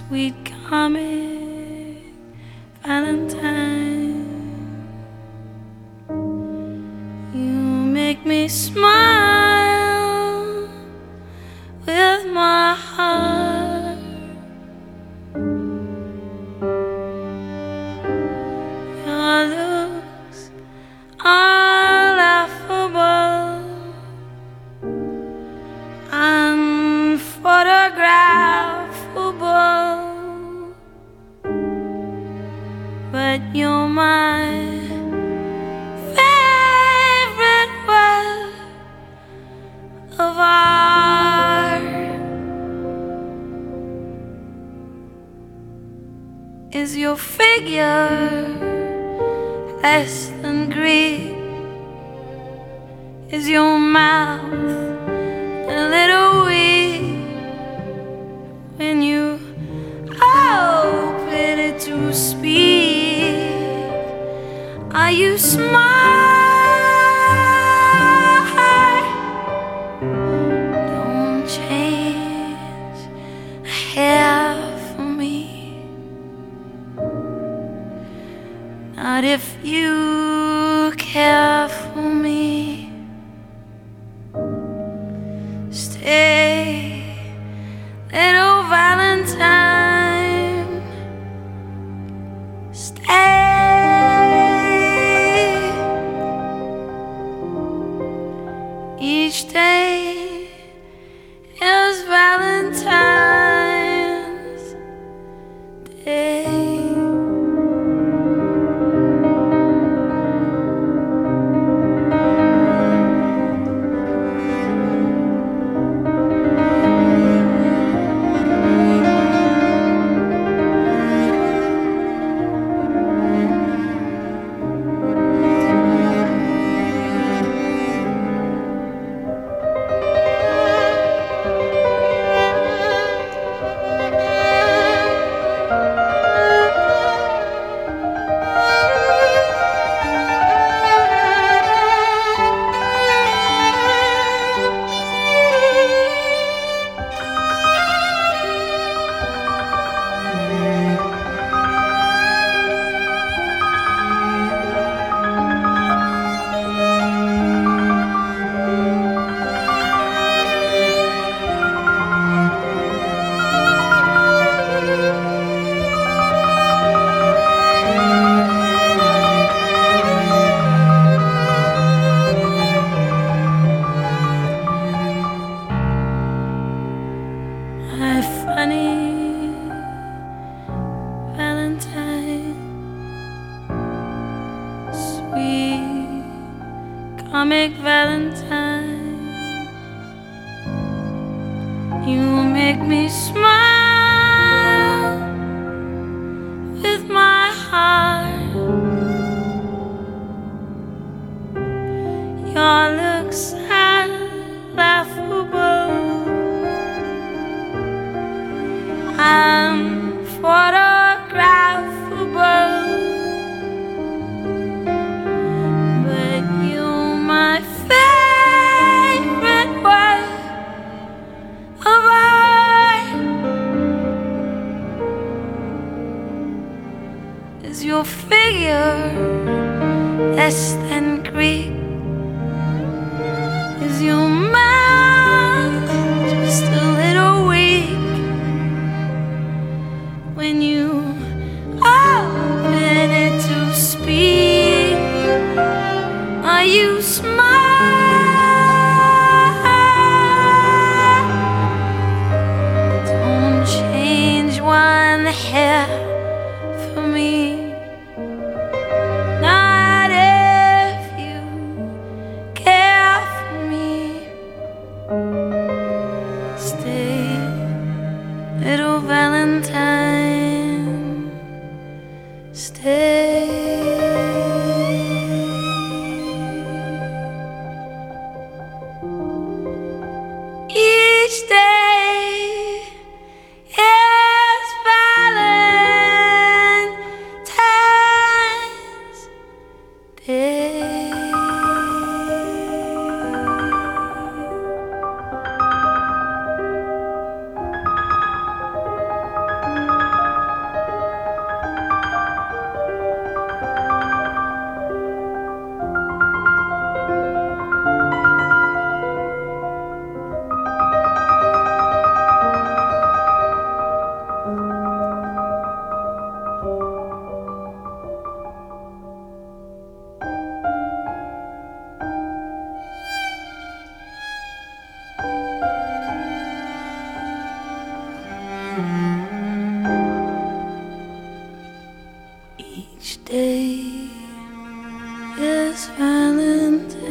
sweet comic Valentine. You make me smile with my heart. Your looks are laughable, unphotographable, but you're my favorite work of art. Is your figure less than Greek? Is your mouth a little weak when you open it to speak? Are you smart? Don't change a hair for me, not if you care for me. Stay, little Valentine. Stay. Each day is Valentine's Day. My funny Valentine, sweet comic Valentine. You make me smile with my heart. Your looks are laughable, unphotographable, but you're my favorite work of art. Is your figure less than Greek? Is your mouth just a little weak when you open it to speak? Are you smart? Don't change one hair for me, not if you care for me. Stay, little Valentine. Stay. Each day is Valentine's Day. Valentine.